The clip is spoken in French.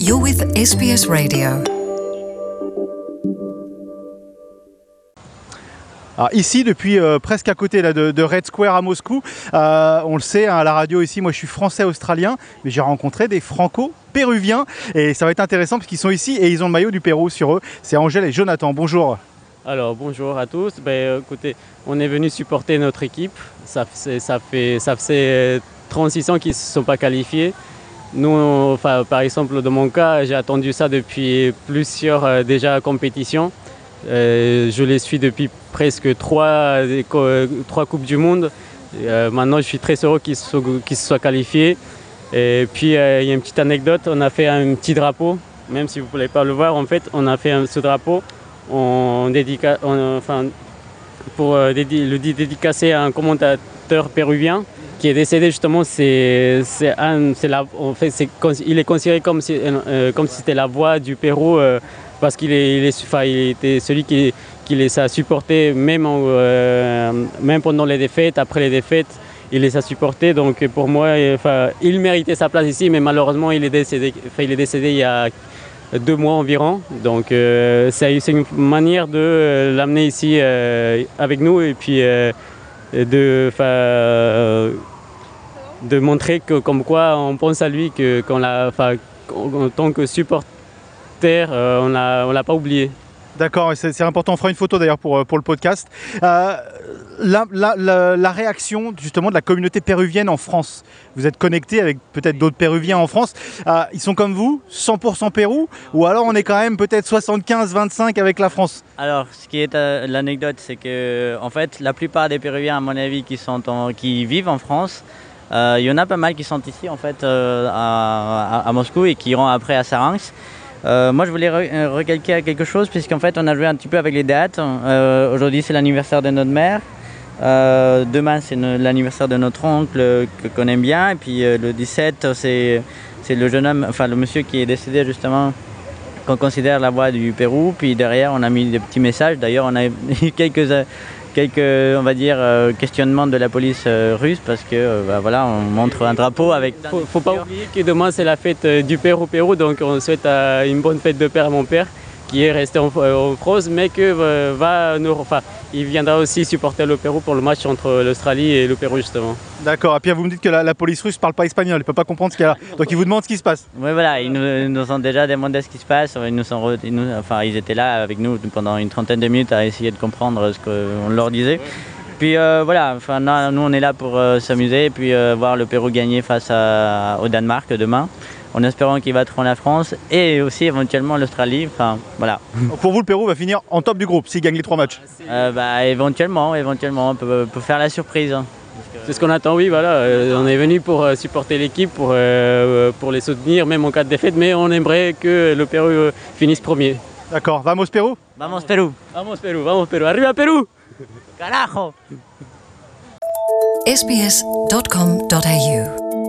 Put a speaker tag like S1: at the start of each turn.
S1: You're with SBS Radio.
S2: Alors ici, depuis presque à côté là, de Red Square à Moscou, on le sait, hein, à la radio ici, moi je suis français-australien, mais j'ai rencontré des franco-péruviens et ça va être intéressant parce qu'ils sont ici et ils ont le maillot du Pérou sur eux. C'est Angèle et Jonathan, bonjour.
S3: Alors bonjour à tous, écoutez, on est venu supporter notre équipe, ça faisait 36 ans qu'ils ne se sont pas qualifiés. Nous, par exemple, dans mon cas, j'ai attendu ça depuis plusieurs déjà compétitions. Je les suis depuis presque trois Coupes du Monde. Maintenant, je suis très heureux qu'ils se soient qualifiés. Et puis, il y a une petite anecdote, on a fait un petit drapeau, même si vous ne pouvez pas le voir, en fait, on a fait ce drapeau pour le dédicacer à un commentateur péruvien qui est décédé justement. Il est considéré comme si c'était la voix du Pérou parce qu'il était celui qui les a supportés même pendant les défaites, après les défaites, il les a supportés. Donc pour moi, il méritait sa place ici, mais malheureusement il est décédé il y a 2 mois environ. Donc c'est une manière de l'amener ici avec nous et puis de montrer que comme quoi on pense à lui, en tant que supporter, on l'a pas oublié.
S2: D'accord, c'est important, on fera une photo d'ailleurs pour le podcast. La réaction justement de la communauté péruvienne en France. Vous êtes connecté avec peut-être d'autres Péruviens en France. Ils sont comme vous, 100% Pérou, ou alors on est quand même peut-être 75-25 avec la France?
S4: Alors, ce qui est l'anecdote, c'est que en fait, la plupart des Péruviens, à mon avis, qui vivent en France, il y en a pas mal qui sont ici en fait à Moscou et qui iront après à Saransk. Moi, je voulais recalquer à quelque chose, puisqu'en fait, on a joué un petit peu avec les dates. Aujourd'hui, c'est l'anniversaire de notre mère. Demain, c'est l'anniversaire de notre oncle qu'on aime bien. Et puis le 17, c'est le jeune homme, le monsieur qui est décédé justement, qu'on considère la voix du Pérou. Puis derrière, on a mis des petits messages. D'ailleurs, on a eu quelques on va dire, questionnements de la police russe parce que on montre un drapeau avec...
S3: Faut pas oublier que demain c'est la fête du père au Pérou, donc on souhaite une bonne fête de père à mon père qui est resté en France, mais il viendra aussi supporter le Pérou pour le match entre l'Australie et le Pérou justement.
S2: D'accord, et puis vous me dites que la police russe ne parle pas espagnol, elle ne peut pas comprendre ce qu'il y a là, donc ils vous demandent ce qui se passe.
S4: Oui, voilà, ils nous ont déjà demandé ce qui se passe, ils étaient là avec nous pendant une trentaine de minutes à essayer de comprendre ce qu'on leur disait. Puis nous on est là pour s'amuser et puis voir le Pérou gagner face au Danemark demain, en espérant qu'ils battront la France et aussi éventuellement l'Australie.
S2: Pour vous, le Pérou va finir en top du groupe s'il gagne les 3 matchs?
S4: Éventuellement, on peut faire la surprise.
S3: C'est ce qu'on attend, oui, voilà. On est venu pour supporter l'équipe, pour les soutenir, même en cas de défaite, mais on aimerait que le Pérou finisse premier.
S2: D'accord, vamos Pérou?
S4: Vamos Pérou!
S3: Vamos Pérou, vamos Pérou! Arriba Pérou!
S4: Carajo!
S1: sbs.com.au